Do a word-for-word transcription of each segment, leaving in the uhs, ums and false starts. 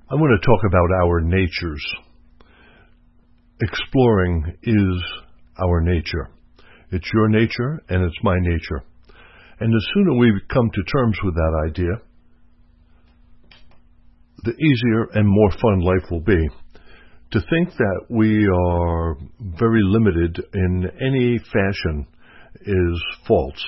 I want to talk about our natures. Exploring is our nature. It's your nature and it's my nature. And the sooner we come to terms with that idea, the easier and more fun life will be. To think that we are very limited in any fashion is false.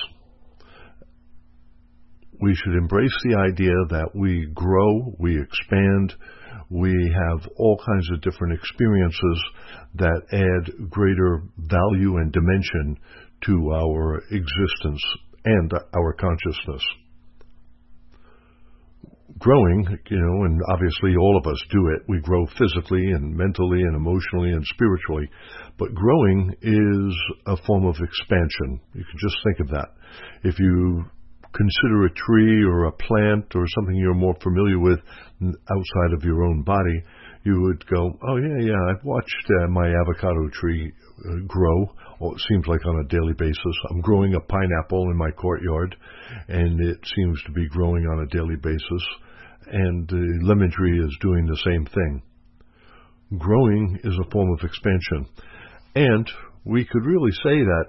We should embrace the idea that we grow, we expand, we have all kinds of different experiences that add greater value and dimension to our existence and our consciousness. Growing, you know, and obviously all of us do it. We grow physically and mentally and emotionally and spiritually. But growing is a form of expansion. You can just think of that. If you consider a tree or a plant or something you're more familiar with outside of your own body, you would go, oh, yeah, yeah, I've watched uh, my avocado tree uh, grow. Well, it seems like on a daily basis. I'm growing a pineapple in my courtyard, and it seems to be growing on a daily basis. And the lemon tree is doing the same thing. Growing is a form of expansion. And we could really say that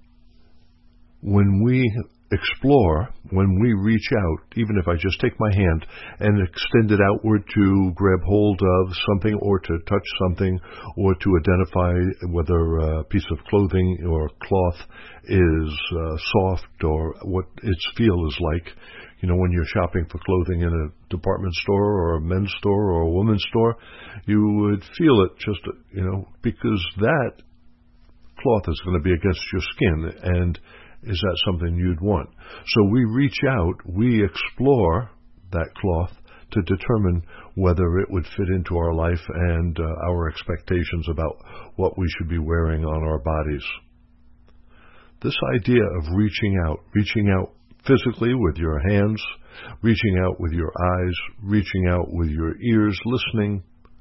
when we explore, when we reach out, even if I just take my hand and extend it outward to grab hold of something or to touch something or to identify whether a piece of clothing or cloth is uh, soft or what its feel is like. You know, when you're shopping for clothing in a department store or a men's store or a women's store, you would feel it just, you know, because that cloth is going to be against your skin, and is that something you'd want? So we reach out, we explore that cloth to determine whether it would fit into our life and uh, our expectations about what we should be wearing on our bodies. This idea of reaching out, reaching out physically with your hands, reaching out with your eyes, reaching out with your ears, listening,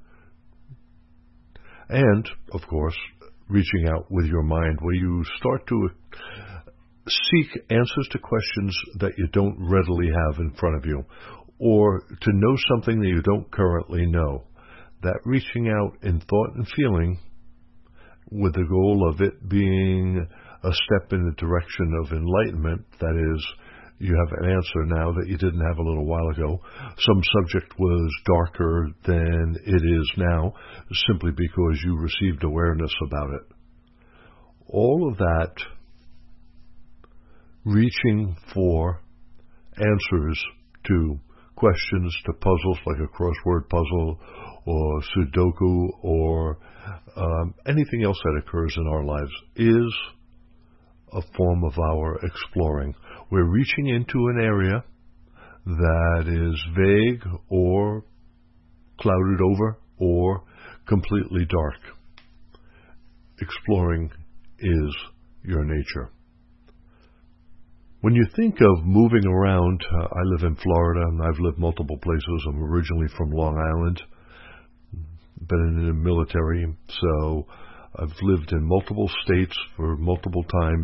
and, of course, reaching out with your mind, where you start to seek answers to questions that you don't readily have in front of you, or to know something that you don't currently know. That reaching out in thought and feeling with the goal of it being a step in the direction of enlightenment, that is, you have an answer now that you didn't have a little while ago. Some subject was darker than it is now, simply because you received awareness about it. All of that reaching for answers to questions, to puzzles like a crossword puzzle or Sudoku or um, anything else that occurs in our lives is a form of our exploring. We're reaching into an area that is vague or clouded over or completely dark. Exploring is your nature. When you think of moving around, uh, I live in Florida and I've lived multiple places. I'm originally from Long Island, been in the military, so I've lived in multiple states for multiple times.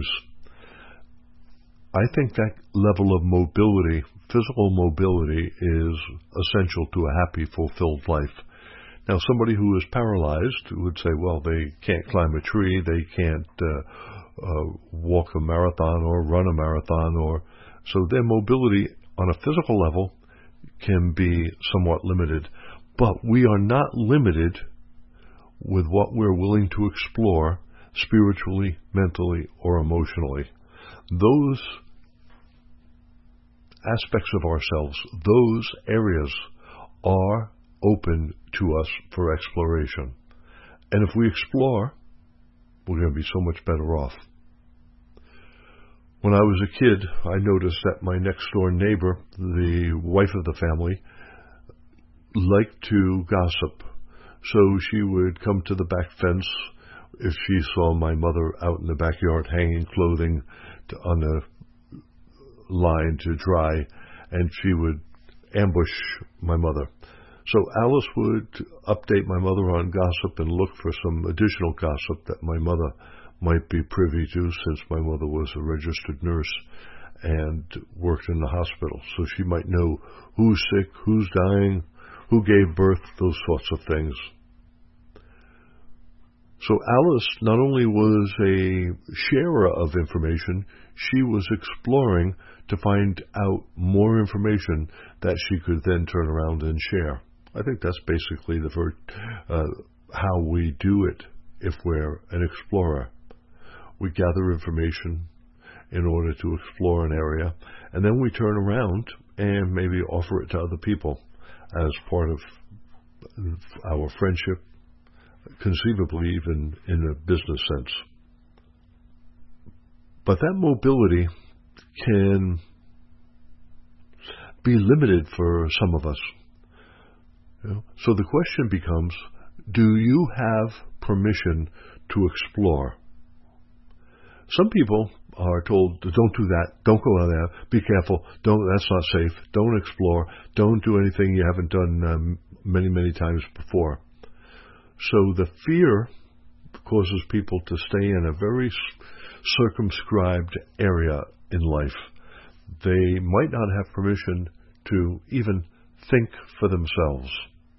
I think that level of mobility, physical mobility, is essential to a happy, fulfilled life. Now, somebody who is paralyzed would say, well, they can't climb a tree, they can't uh, uh, walk a marathon or run a marathon, or so their mobility on a physical level can be somewhat limited. But we are not limited with what we're willing to explore spiritually, mentally, or emotionally. Those aspects of ourselves, those areas are open to us for exploration. And if we explore, we're going to be so much better off. When I was a kid, I noticed that my next door neighbor, the wife of the family, liked to gossip. So she would come to the back fence if she saw my mother out in the backyard hanging clothing to, on the line to dry, and she would ambush my mother. So Alice would update my mother on gossip and look for some additional gossip that my mother might be privy to, since my mother was a registered nurse and worked in the hospital. So she might know who's sick, who's dying, who gave birth, those sorts of things. So Alice not only was a sharer of information, she was exploring to find out more information that she could then turn around and share. I think that's basically the ver- uh, how we do it if we're an explorer. We gather information in order to explore an area, and then we turn around and maybe offer it to other people as part of our friendship, conceivably even in a business sense. But that mobility can be limited for some of us. You know? So the question becomes, do you have permission to explore? Some people are told, don't do that, don't go out there, be careful, don't, that's not safe, don't explore, don't do anything you haven't done um, many, many times before. So the fear causes people to stay in a very circumscribed area in life. They might not have permission to even think for themselves.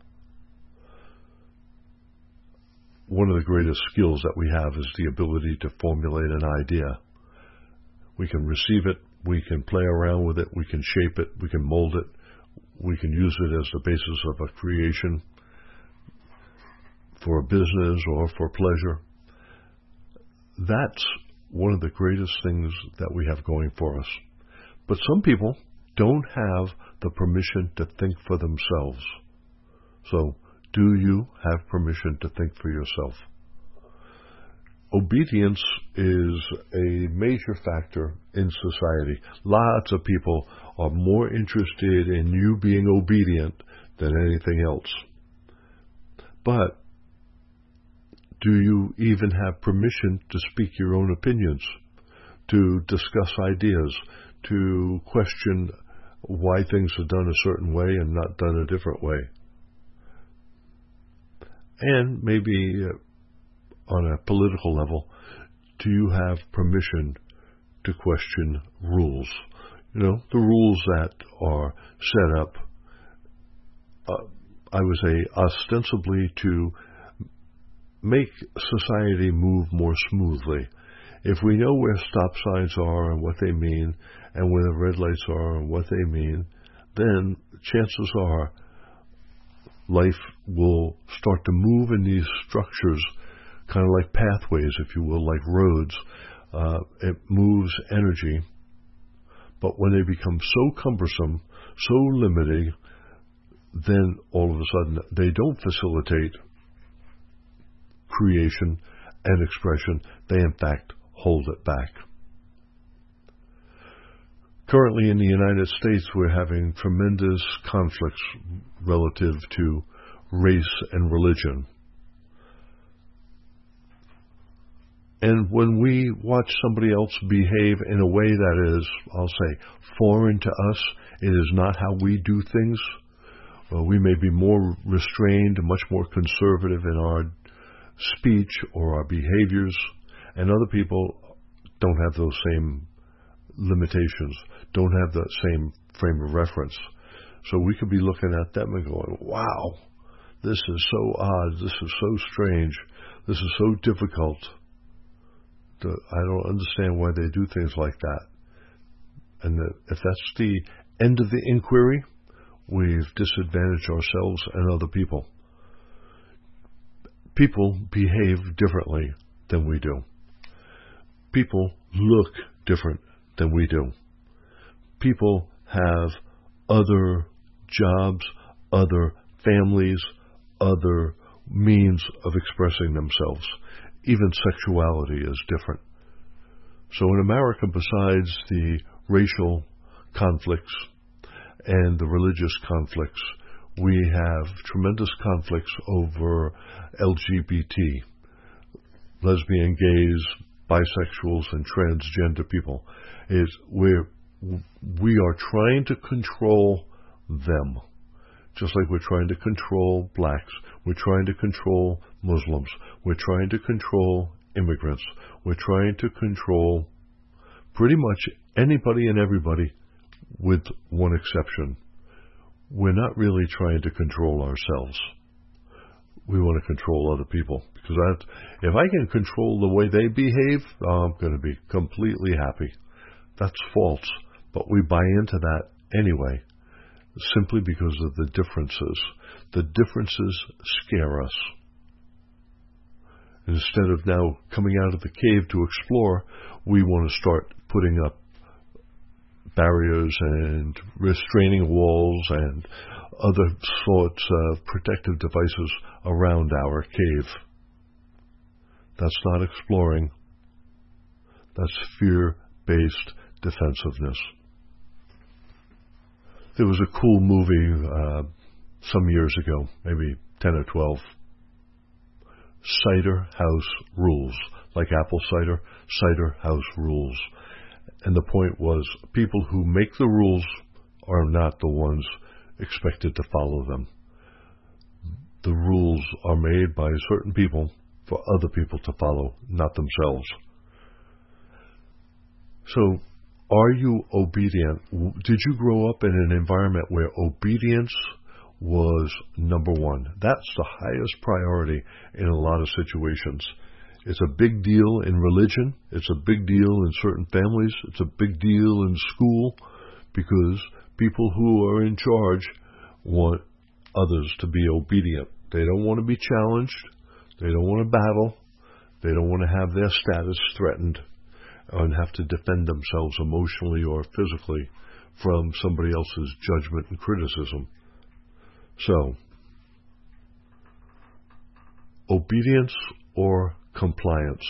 One of the greatest skills that we have is the ability to formulate an idea. We can receive it, we can play around with it, we can shape it, we can mold it, we can use it as the basis of a creation for a business or for pleasure. That's one of the greatest things that we have going for us. But some people don't have the permission to think for themselves. So, do you have permission to think for yourself? Obedience is a major factor in society. Lots of people are more interested in you being obedient than anything else. But do you even have permission to speak your own opinions, to discuss ideas, to question why things are done a certain way and not done a different way? And maybe uh, on a political level, do you have permission to question rules? You know, the rules that are set up, uh, I would say, ostensibly to make society move more smoothly. If we know where stop signs are and what they mean, and where the red lights are and what they mean, then chances are life will start to move in these structures, kind of like pathways, if you will, like roads. Uh, it moves energy. But when they become so cumbersome, so limiting, then all of a sudden they don't facilitate creation and expression. They, in fact, hold it back. Currently in the United States, we're having tremendous conflicts relative to race and religion. And when we watch somebody else behave in a way that is, I'll say, foreign to us, it is not how we do things. Well, we may be more restrained, much more conservative in our speech or our behaviors, and other people don't have those same limitations, don't have that same frame of reference. So we could be looking at them and going, wow, this is so odd, this is so strange, this is so difficult. I don't understand why they do things like that. And that if that's the end of the inquiry, we've disadvantaged ourselves and other people. People behave differently than we do. People look different than we do. People have other jobs, other families, other means of expressing themselves. Even sexuality is different. So in America, besides the racial conflicts and the religious conflicts, we have tremendous conflicts over L G B T, lesbian, gays, bisexuals, and transgender people. Is we're, we are trying to control them, just like we're trying to control blacks. We're trying to control Muslims. We're trying to control immigrants. We're trying to control pretty much anybody and everybody, with one exception. we're not really trying to control ourselves. We want to control other people. Because that, if I can control the way they behave, I'm going to be completely happy. That's false. But we buy into that anyway, simply because of the differences. The differences scare us. Instead of now coming out of the cave to explore, we want to start putting up barriers and restraining walls and other sorts of protective devices around our cave. That's not exploring. That's fear-based defensiveness. There was a cool movie uh, some years ago, maybe ten or twelve. Cider House Rules. Like apple cider, Cider House Rules. And the point was, people who make the rules are not the ones expected to follow them. The rules are made by certain people for other people to follow, not themselves. So, are you obedient? Did you grow up in an environment where obedience was number one? That's the highest priority in a lot of situations. It's a big deal in religion. It's a big deal in certain families. It's a big deal in school, because people who are in charge want others to be obedient. They don't want to be challenged. They don't want to battle. They don't want to have their status threatened and have to defend themselves emotionally or physically from somebody else's judgment and criticism. So, obedience or compliance.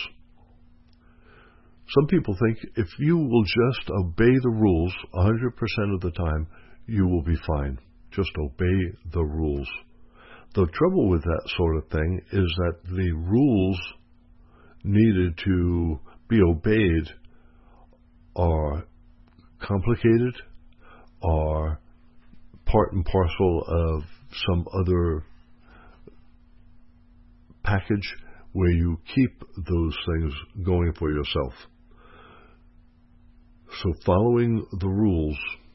Some people think if you will just obey the rules one hundred percent of the time, you will be fine. Just obey the rules. The trouble with that sort of thing is that the rules needed to be obeyed are complicated, are part and parcel of some other package where you keep those things going for yourself. So following the rules,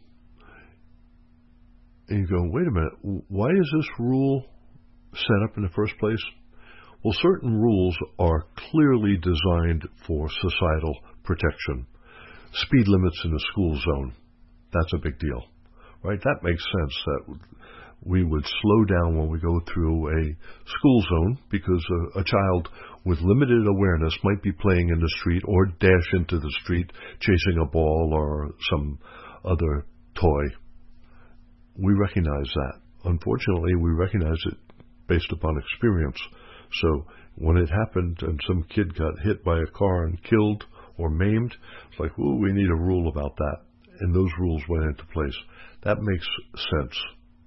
and you go, wait a minute, why is this rule set up in the first place? Well, certain rules are clearly designed for societal protection. Speed limits in a school zone, that's a big deal, right? That makes sense that we would slow down when we go through a school zone, because a, a child with limited awareness might be playing in the street or dash into the street chasing a ball or some other toy. We recognize that. Unfortunately, we recognize it based upon experience. So when it happened and some kid got hit by a car and killed or maimed, it's like, ooh, we need a rule about that. And those rules went into place. That makes sense.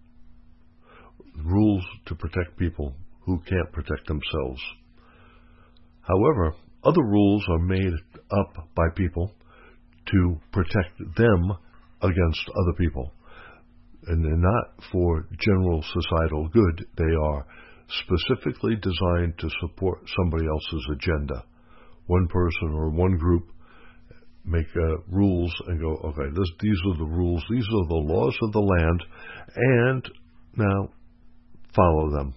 Rules to protect people who can't protect themselves. However, other rules are made up by people to protect them against other people. And they're not for general societal good. They are specifically designed to support somebody else's agenda. One person or one group make uh, rules and go, okay, this, these are the rules, these are the laws of the land, and now follow them.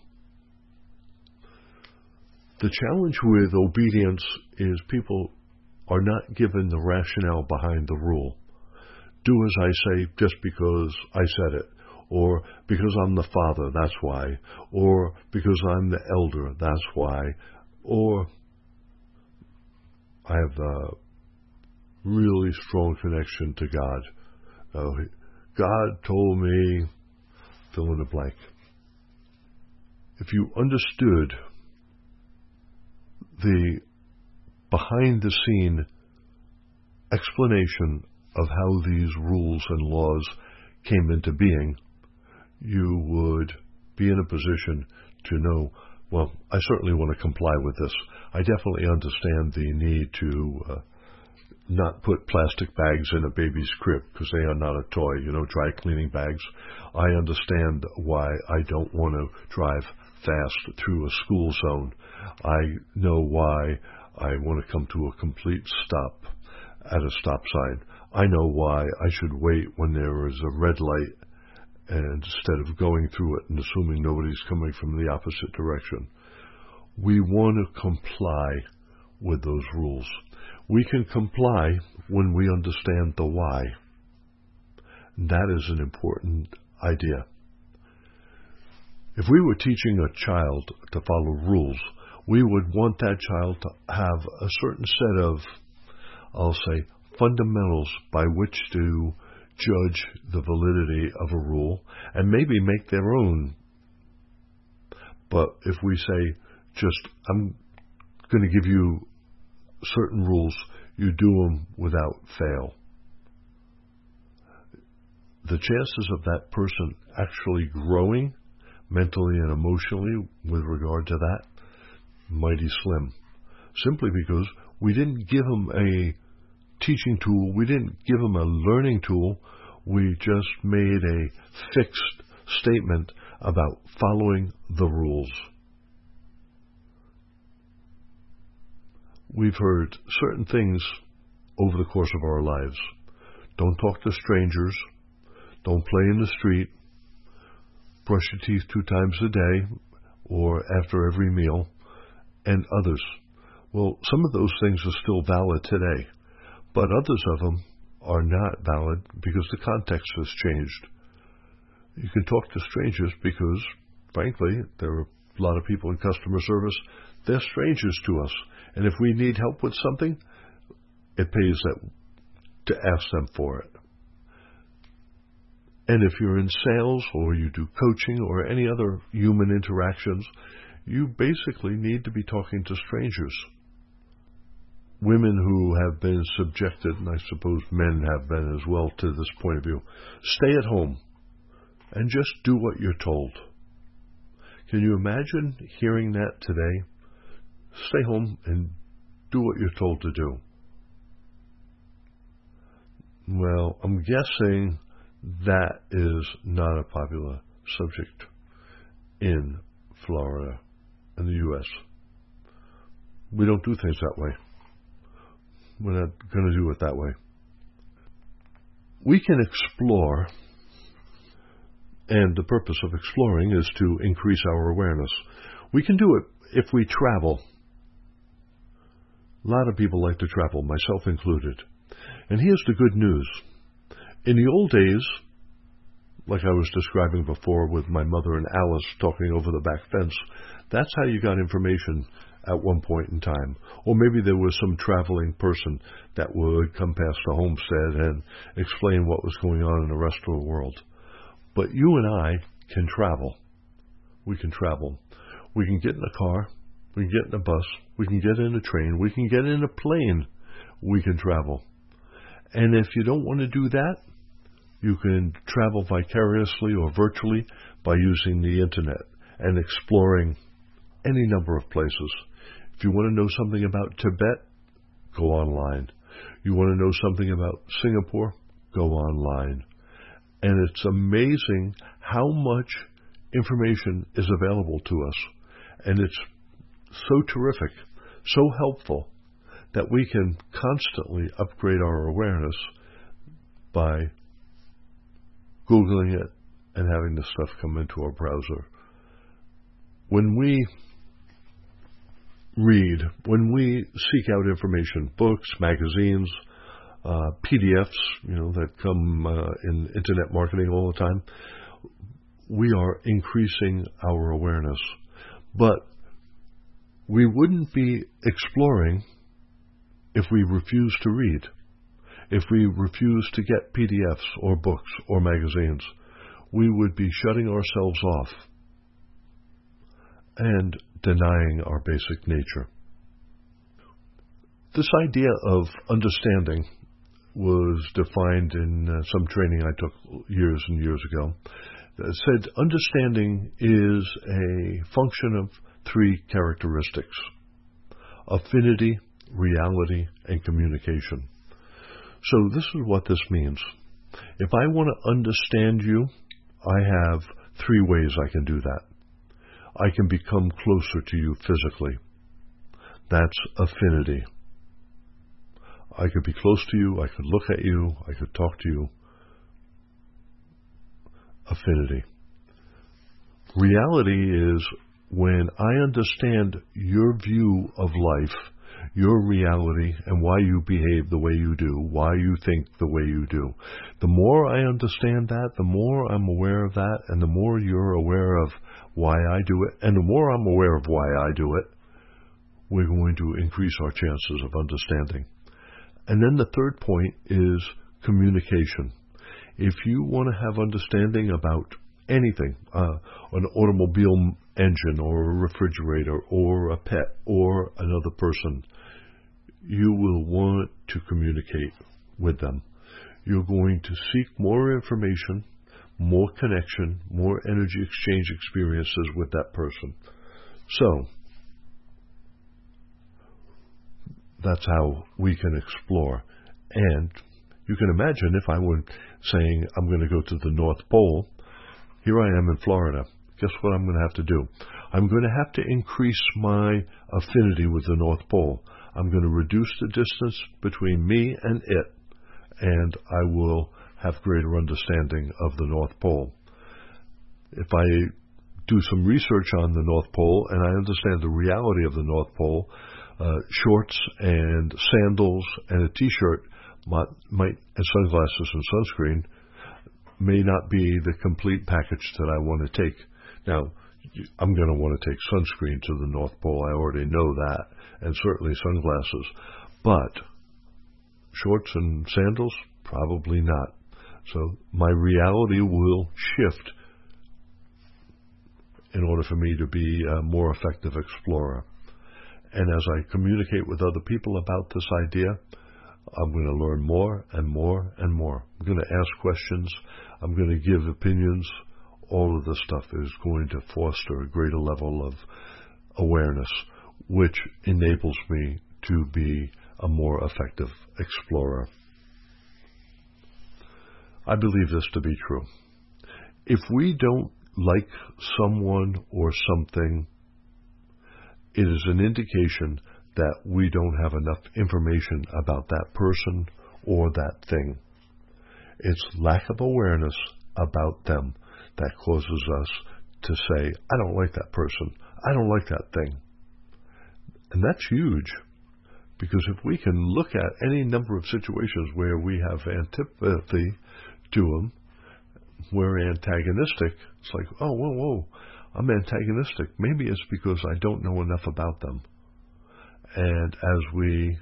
The challenge with obedience is people are not given the rationale behind the rule. Do as I say just because I said it, or because I'm the father, that's why, or because I'm the elder, that's why, or I have a really strong connection to God. Uh, God told me, fill in the blank. If you understood the behind-the-scene explanation of how these rules and laws came into being, you would be in a position to know, well, I certainly want to comply with this. I definitely understand the need to uh, not put plastic bags in a baby's crib because they are not a toy, you know, dry cleaning bags. I understand why I don't want to drive fast through a school zone. I know why I want to come to a complete stop at a stop sign. I know why I should wait when there is a red light and instead of going through it and assuming nobody's coming from the opposite direction. We want to comply with those rules. We can comply when we understand the why. That is an important idea. If we were teaching a child to follow rules, we would want that child to have a certain set of, I'll say, fundamentals by which to judge the validity of a rule and maybe make their own. But if we say, just, I'm going to give you certain rules, you do them without fail, the chances of that person actually growing mentally and emotionally with regard to that, mighty slim. Simply because we didn't give them a teaching tool, we didn't give them a learning tool, we just made a fixed statement about following the rules. We've heard certain things over the course of our lives. Don't talk to strangers. Don't play in the street. Brush your teeth two times a day or after every meal, and others. Well, some of those things are still valid today, but others of them are not valid because the context has changed. You can talk to strangers because, frankly, there are a lot of people in customer service, they're strangers to us. And if we need help with something, it pays that to ask them for it. And if you're in sales or you do coaching or any other human interactions, you basically need to be talking to strangers. Women who have been subjected, and I suppose men have been as well to this point of view, stay at home and just do what you're told. Can you imagine hearing that today? Stay home and do what you're told to do. Well, I'm guessing that is not a popular subject in Florida, in the U S. We don't do things that way. We're not going to do it that way. We can explore, and the purpose of exploring is to increase our awareness. We can do it if we travel. A lot of people like to travel, myself included. And here's the good news. In the old days, like I was describing before with my mother and Alice talking over the back fence, that's how you got information at one point in time. Or maybe there was some traveling person that would come past the homestead and explain what was going on in the rest of the world. But you and I can travel. We can travel. We can get in a car. We can get in a bus. We can get in a train. We can get in a plane. We can travel. And if you don't want to do that, you can travel vicariously or virtually by using the internet and exploring any number of places. If you want to know something about Tibet, go online. You want to know something about Singapore, go online. And it's amazing how much information is available to us. And it's so terrific, so helpful, that we can constantly upgrade our awareness by Googling it and having the stuff come into our browser. When we read, when we seek out information, books, magazines, uh, P D Fs, you know, that come uh, in internet marketing all the time, we are increasing our awareness. But we wouldn't be exploring if we refuse to read, if we refuse to get P D Fs or books or magazines. We would be shutting ourselves off and denying our basic nature. This idea of understanding was defined in uh, some training I took years and years ago. It said understanding is a function of three characteristics: affinity, reality, and communication. So this is what this means. If I want to understand you, I have three ways I can do that. I can become closer to you physically. That's affinity. I could be close to you, I could look at you, I could talk to you. affinity. Reality is when I understand your view of life, your reality, and why you behave the way you do, why you think the way you do. The more I understand that, the more I'm aware of that, and the more you're aware of why I do it, and the more I'm aware of why I do it, we're going to increase our chances of understanding. And then the third point is communication. If you want to have understanding about anything, uh, an automobile engine or a refrigerator or a pet or another person, you will want to communicate with them. You're going to seek more information, more connection, more energy exchange experiences with that person. So, that's how we can explore. And you can imagine if I were saying I'm going to go to the North Pole, here I am in Florida. Guess what I'm going to have to do? I'm going to have to increase my affinity with the North Pole. I'm going to reduce the distance between me and it, and I will have greater understanding of the North Pole. If I do some research on the North Pole and I understand the reality of the North Pole, uh, shorts and sandals and a t-shirt might, might, and sunglasses and sunscreen may not be the complete package that I want to take. Now, I'm going to want to take sunscreen to the North Pole. I already know that, and certainly sunglasses. But shorts and sandals, probably not. So my reality will shift in order for me to be a more effective explorer. And as I communicate with other people about this idea, I'm going to learn more and more and more. I'm going to ask questions. I'm going to give opinions. All of this stuff is going to foster a greater level of awareness, which enables me to be a more effective explorer. I believe this to be true. If we don't like someone or something, it is an indication that we don't have enough information about that person or that thing. It's lack of awareness about them that causes us to say, I don't like that person. I don't like that thing. And that's huge, because if we can look at any number of situations where we have antipathy to them, we're antagonistic, it's like, oh, whoa, whoa, I'm antagonistic. Maybe it's because I don't know enough about them. And as we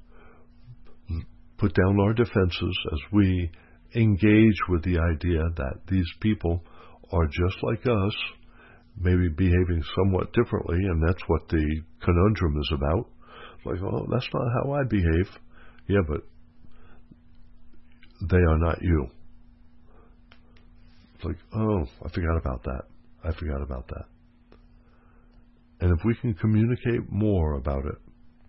put down our defenses, as we engage with the idea that these people are just like us, maybe behaving somewhat differently, and that's what the conundrum is about. It's like, oh, that's not how I behave. Yeah, but they are not you. It's like, oh, I forgot about that. I forgot about that. And if we can communicate more about it,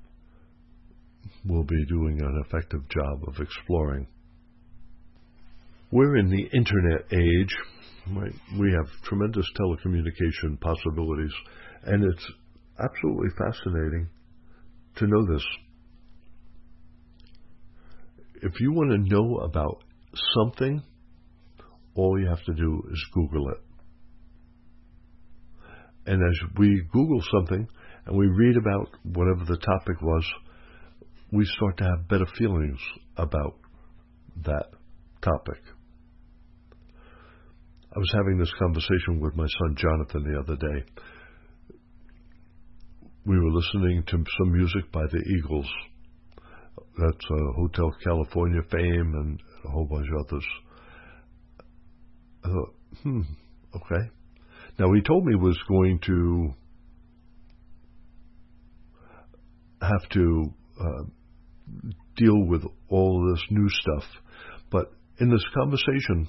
we'll be doing an effective job of exploring. We're in the internet age. Right? We have tremendous telecommunication possibilities, and it's absolutely fascinating to know this. If you want to know about something, all you have to do is Google it. And as we Google something and we read about whatever the topic was, we start to have better feelings about that topic. I was having this conversation with my son Jonathan the other day. We were listening to some music by the Eagles. That's uh, Hotel California fame and a whole bunch of others. I thought, hmm, okay. Now, he told me he was going to have to uh, deal with all of this new stuff. But in this conversation,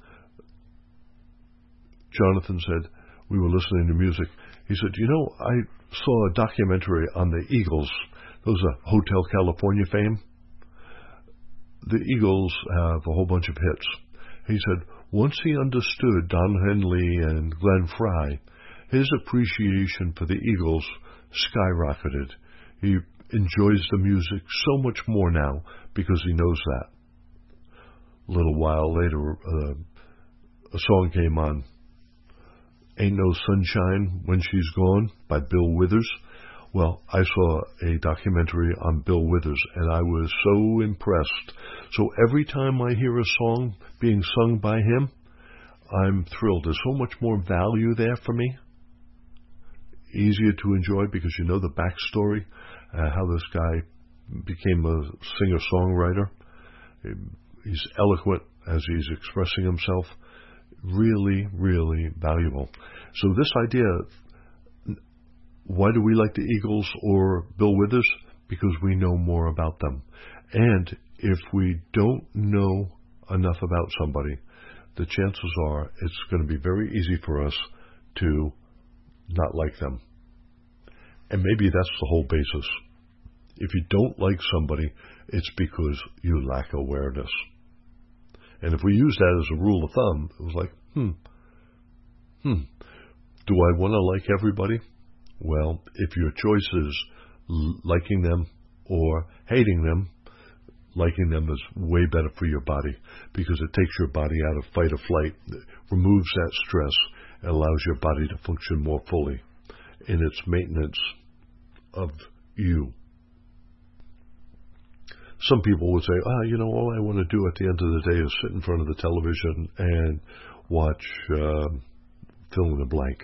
Jonathan said, we were listening to music. He said, you know, I saw a documentary on the Eagles. Those are Hotel California fame. The Eagles have a whole bunch of hits. He said, once he understood Don Henley and Glenn Frey, his appreciation for the Eagles skyrocketed. He enjoys the music so much more now because he knows that. A little while later, uh, a song came on, Ain't No Sunshine When She's Gone by Bill Withers. Well, I saw a documentary on Bill Withers, and I was so impressed. So every time I hear a song being sung by him, I'm thrilled. There's so much more value there for me. Easier to enjoy because you know the backstory, uh, how this guy became a singer-songwriter. He's eloquent as he's expressing himself. Really, really valuable. So this idea, why do we like the Eagles or Bill Withers? Because we know more about them. And if we don't know enough about somebody, the chances are it's going to be very easy for us to not like them. And maybe that's the whole basis. If you don't like somebody, it's because you lack awareness. And if we use that as a rule of thumb, it was like, hmm, hmm, do I want to like everybody? Well, if your choice is liking them or hating them, liking them is way better for your body because it takes your body out of fight or flight, it removes that stress, and allows your body to function more fully in its maintenance of you. Some people would say, ah, you know, all I want to do at the end of the day is sit in front of the television and watch uh, fill in the blank.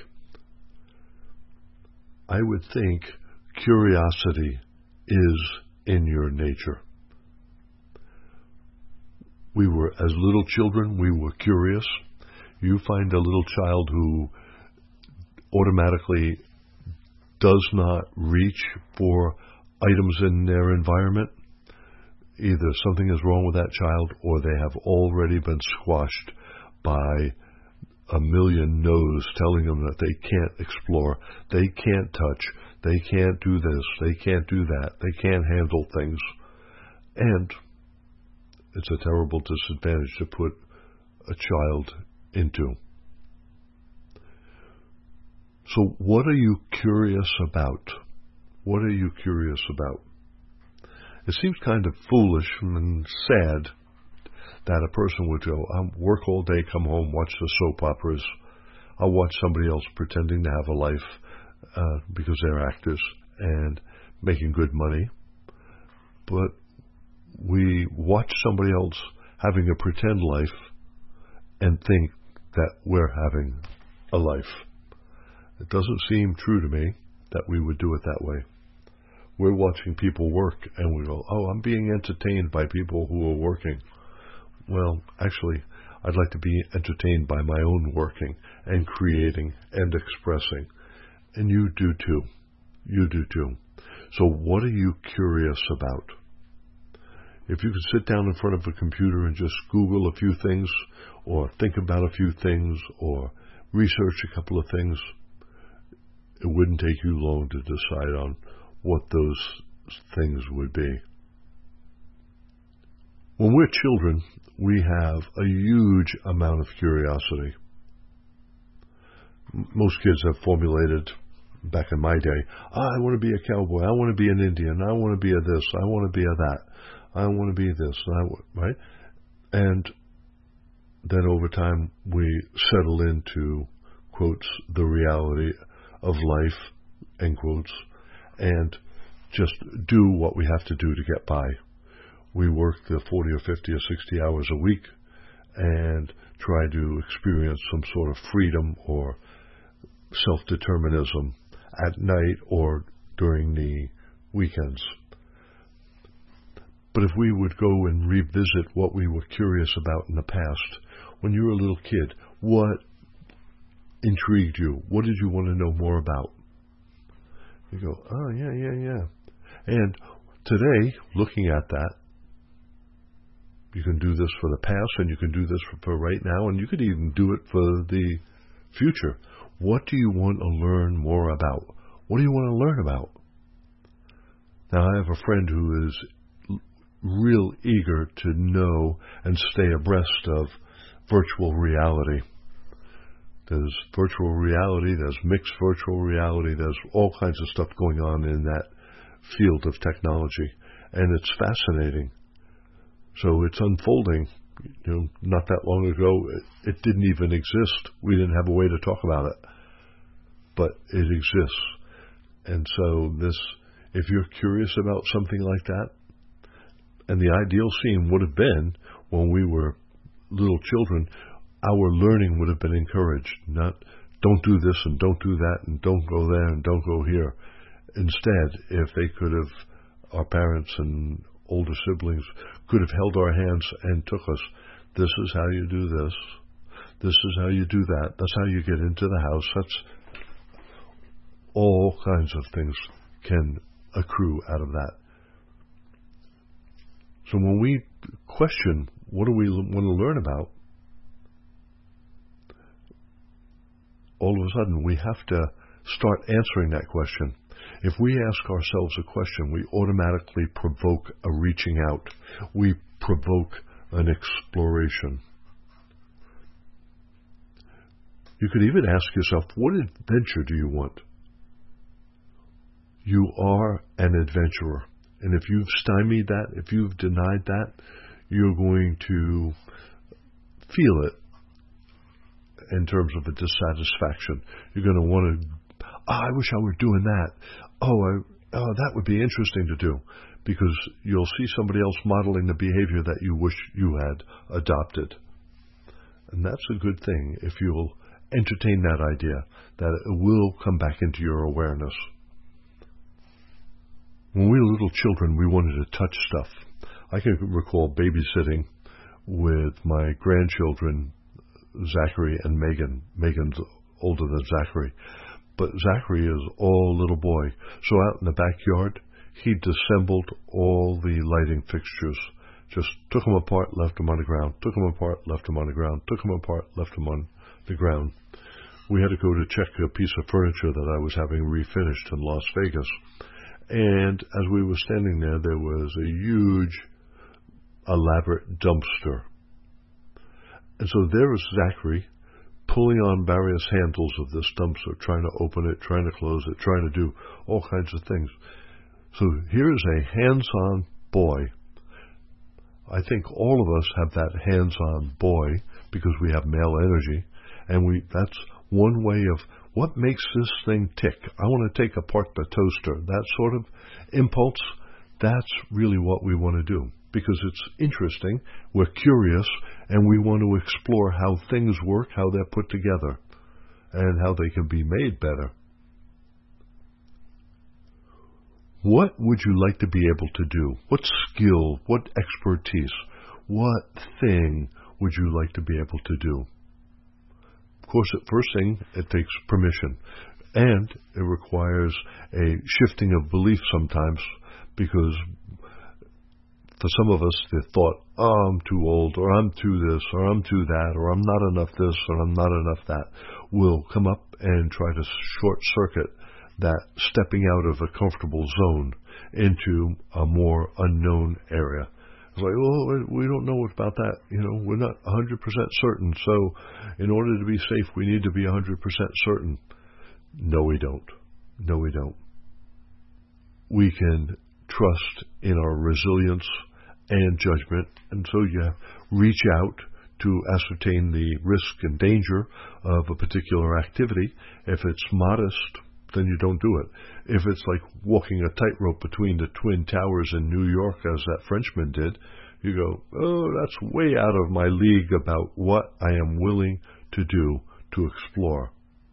I would think curiosity is in your nature. We were, as little children, we were curious. You find a little child who automatically does not reach for items in their environment. Either something is wrong with that child or they have already been squashed by a million no's telling them that they can't explore, they can't touch, they can't do this, they can't do that, they can't handle things. And it's a terrible disadvantage to put a child into. So what are you curious about? What are you curious about? It seems kind of foolish and sad that a person would go, I work all day, come home, watch the soap operas. I'll watch somebody else pretending to have a life uh, because they're actors and making good money. But we watch somebody else having a pretend life and think that we're having a life. It doesn't seem true to me that we would do it that way. We're watching people work and we go, oh, I'm being entertained by people who are working. Well, actually, I'd like to be entertained by my own working and creating and expressing. And you do too. You do too. So what are you curious about? If you could sit down in front of a computer and just Google a few things or think about a few things or research a couple of things, it wouldn't take you long to decide on what those things would be. When we're children, we have a huge amount of curiosity. Most kids have formulated, back in my day, oh, I want to be a cowboy, I want to be an Indian, I want to be a this, I want to be a that, I want to be this, and I, right? And then over time, we settle into, quotes, the reality of life, end quotes, and just do what we have to do to get by. We work the forty or fifty or sixty hours a week and try to experience some sort of freedom or self-determinism at night or during the weekends. But if we would go and revisit what we were curious about in the past, when you were a little kid, what intrigued you? What did you want to know more about? You go, oh, yeah, yeah, yeah. And today, looking at that, you can do this for the past and you can do this for, for right now, and you could even do it for the future. What do you want to learn more about? What do you want to learn about? Now, I have a friend who is real eager to know and stay abreast of virtual reality. There's virtual reality, there's mixed virtual reality, there's all kinds of stuff going on in that field of technology, and it's fascinating. So it's unfolding you know, not that long ago, it, it didn't even exist. We didn't have a way to talk about it, but it exists. And so this, if you're curious about something like that, and the ideal scene would have been when we were little children, our learning would have been encouraged, not don't do this and don't do that and don't go there and don't go here. Instead, if they could have, our parents and older siblings could have held our hands and took us, this is how you do this, this is how you do that, that's how you get into the house, that's all kinds of things can accrue out of that. So when we question what do we want to learn about, all of a sudden we have to start answering that question. If we ask ourselves a question, we automatically provoke a reaching out. We provoke an exploration. You could even ask yourself, what adventure do you want? You are an adventurer. And if you've stymied that, if you've denied that, you're going to feel it in terms of a dissatisfaction. You're going to want to, oh, I wish I were doing that. Oh, I, oh, that would be interesting to do. Because you'll see somebody else modeling the behavior that you wish you had adopted. And that's a good thing if you'll entertain that idea, that it will come back into your awareness. When we were little children, we wanted to touch stuff. I can recall babysitting with my grandchildren, Zachary and Megan. Megan's older than Zachary. But Zachary is all little boy. So out in the backyard, he disassembled all the lighting fixtures. Just took them apart, left them on the ground. Took them apart, left them on the ground. Took them apart, left them on the ground. We had to go to check a piece of furniture that I was having refinished in Las Vegas. And as we were standing there, there was a huge, elaborate dumpster. And so there was Zachary pulling on various handles of this dumpster, trying to open it, trying to close it, trying to do all kinds of things. So here's a hands-on boy. I think all of us have that hands-on boy because we have male energy. And we that's one way of what makes this thing tick. I want to take apart the toaster. That sort of impulse, that's really what we want to do. Because it's interesting, we're curious, and we want to explore how things work, how they're put together, and how they can be made better. What would you like to be able to do? What skill, what expertise, what thing would you like to be able to do? Of course, at first thing, it takes permission. And it requires a shifting of belief sometimes, because for some of us, the thought, oh, I'm too old, or I'm too this, or I'm too that, or I'm not enough this, or I'm not enough that, will come up and try to short-circuit that stepping out of a comfortable zone into a more unknown area. It's like, oh, we don't know about that. You know, we're not one hundred percent certain. So in order to be safe, we need to be one hundred percent certain. No, we don't. No, we don't. We can trust in our resilience and judgment. And so you reach out to ascertain the risk and danger of a particular activity. If it's modest, then you don't do it. If it's like walking a tightrope between the Twin Towers in New York, as that Frenchman did, you go, oh, that's way out of my league about what I am willing to do to explore.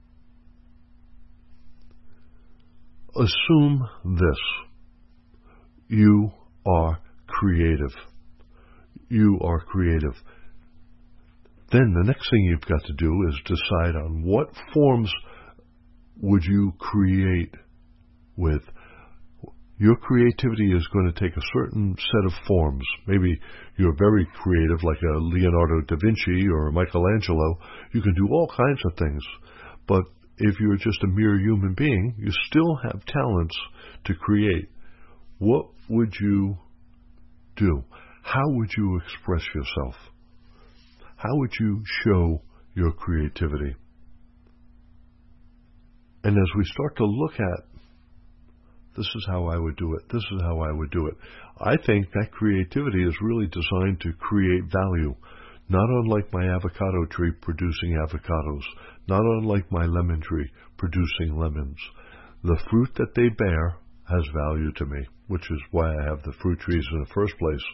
Assume this. You are creative. You are creative. Then the next thing you've got to do is decide on what forms would you create with. Your creativity is going to take a certain set of forms. Maybe you're very creative, like a Leonardo da Vinci or a Michelangelo. You can do all kinds of things. But if you're just a mere human being, you still have talents to create. What would you do? How would you express yourself? How would you show your creativity? And as we start to look at, this is how I would do it, this is how I would do it, I think that creativity is really designed to create value. not unlike my avocado tree producing avocados, not unlike my lemon tree producing lemons. The fruit that they bear has value to me, which is why I have the fruit trees in the first place.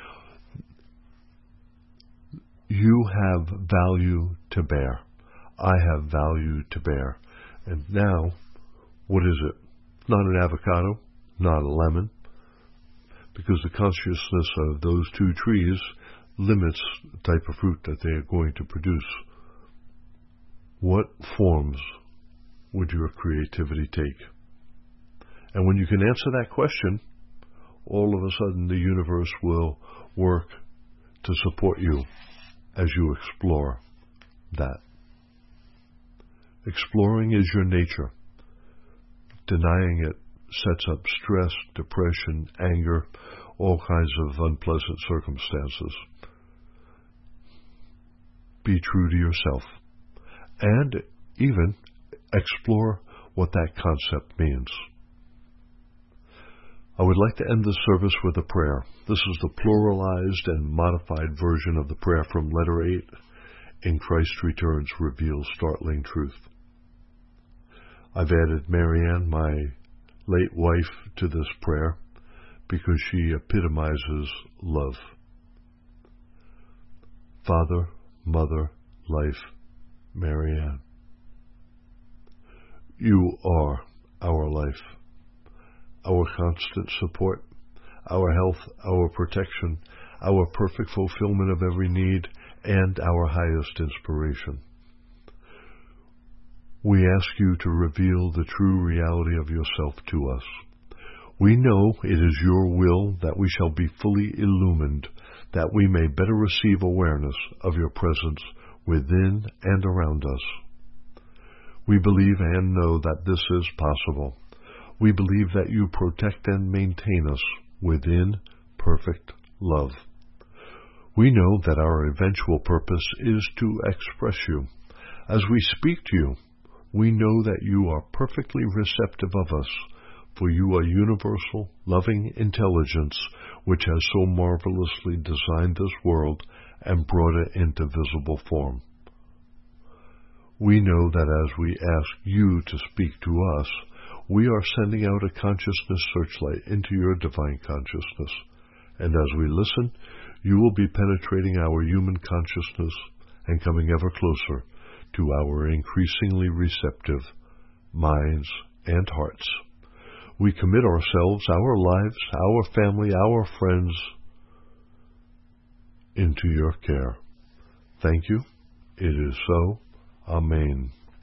You have value to bear. I have value to bear. And now, what is it? Not an avocado, not a lemon, because the consciousness of those two trees limits the type of fruit that they are going to produce. What forms would your creativity take? And when you can answer that question, all of a sudden the universe will work to support you as you explore that. Exploring is your nature. Denying it sets up stress, depression, anger, all kinds of unpleasant circumstances. Be true to yourself. And even explore what that concept means. I would like to end this service with a prayer. This is the pluralized and modified version of the prayer from letter eight in Christ Returns Reveals Startling Truth. I've added Marianne, my late wife, to this prayer because she epitomizes love. Father, Mother, Life, Marianne. You are our life, our constant support, our health, our protection, our perfect fulfillment of every need, and our highest inspiration. We ask you to reveal the true reality of yourself to us. We know it is your will that we shall be fully illumined, that we may better receive awareness of your presence within and around us. We believe and know that this is possible. We believe that you protect and maintain us within perfect love. We know that our eventual purpose is to express you. As we speak to you, we know that you are perfectly receptive of us, for you are universal, loving intelligence, which has so marvelously designed this world and brought it into visible form. We know that as we ask you to speak to us, we are sending out a consciousness searchlight into your divine consciousness. And as we listen, you will be penetrating our human consciousness and coming ever closer to our increasingly receptive minds and hearts. We commit ourselves, our lives, our family, our friends into your care. Thank you. It is so. Amen.